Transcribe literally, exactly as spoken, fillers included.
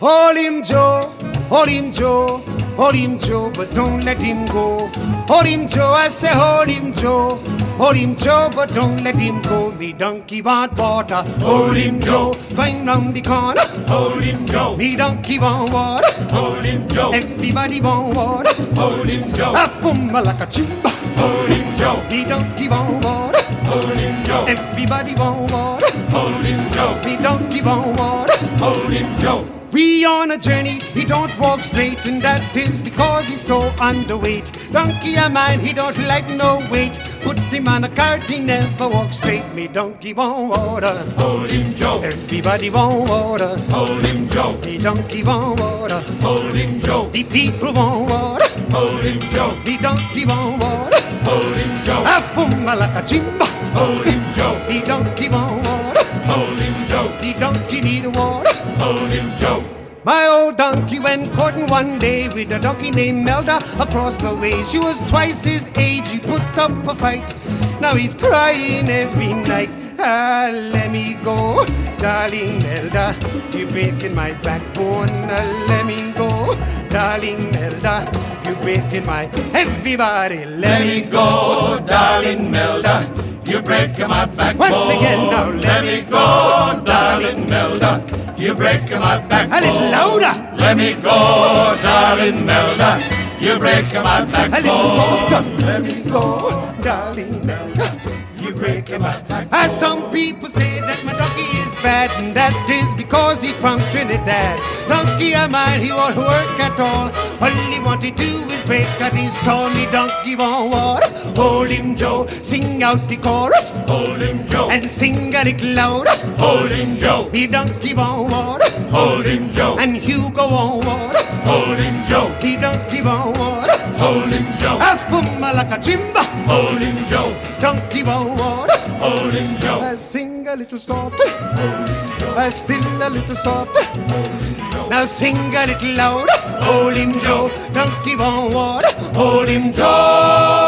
Hold him, Joe, hold him, Joe, hold him, Joe, but don't let him go. Hold him, Joe, I say hold him, Joe, hold him, Joe, but don't let him go. Me donkey want water, hold him, Joe, going round the corner. Hold him, Joe. Me donkey want water, Hold him, Joe. everybody want water. Hold him, Joe. I fumble like a chimba. Hold him, Joe. Me donkey want water, Hold him, Joe. everybody want water. Hold him, Joe. Me donkey want water. Hold him, Joe. We on a journey, he don't walk straight, and that is because he's so underweight. Donkey of mine, he don't like no weight. Put him on a cart, he never walk straight. Me donkey want water, Hold him, Joe. everybody want water. Hold him, Joe. Me donkey want water, Hold him, Joe. the people want water. Hold him, Joe. Me donkey want water, Hold him, Joe. I fumble like a chimba. Hold him, Joe. Me donkey want water, Hold him, Joe. the donkey need water. Hold him, Joe. My old donkey went courting one day with a donkey named Melda across the way. She was twice his age, he put up a fight. Now he's crying every night. Ah, let me go, darling Melda, you're breaking my backbone. Ah, let me go, darling Melda, you're breaking my... Everybody, let, Let me me go, darling Melda. You break my backbone. Once again now, let Let me me go, darling Melda. You break my backbone. A little louder. Let me go, darling Melda. You break my backbone. A little softer. Let me go, darling Melda. You breaking my back. As some people say that my donkey is bad, and that is because he's from Trinidad. Donkey of mine, he won't work at all. All he want to do is break at his stall. Me donkey want water. Hold him, Joe. Sing out the chorus Hold him, Joe. and sing a little louder. Hold him, Joe. Me donkey want water Hold him, Joe. and Hugo want water. Hold him, Joe. Me donkey want water. Hold him, Joe. I fumble like a chimba. Hold him, Joe. Donkey want water. Hold him, Joe. I sing a little softer. Hold him, Joe. I still a little softer. Hold him, Joe. Now sing a little louder. Hold him, Joe. Donkey want water. Hold him, Joe.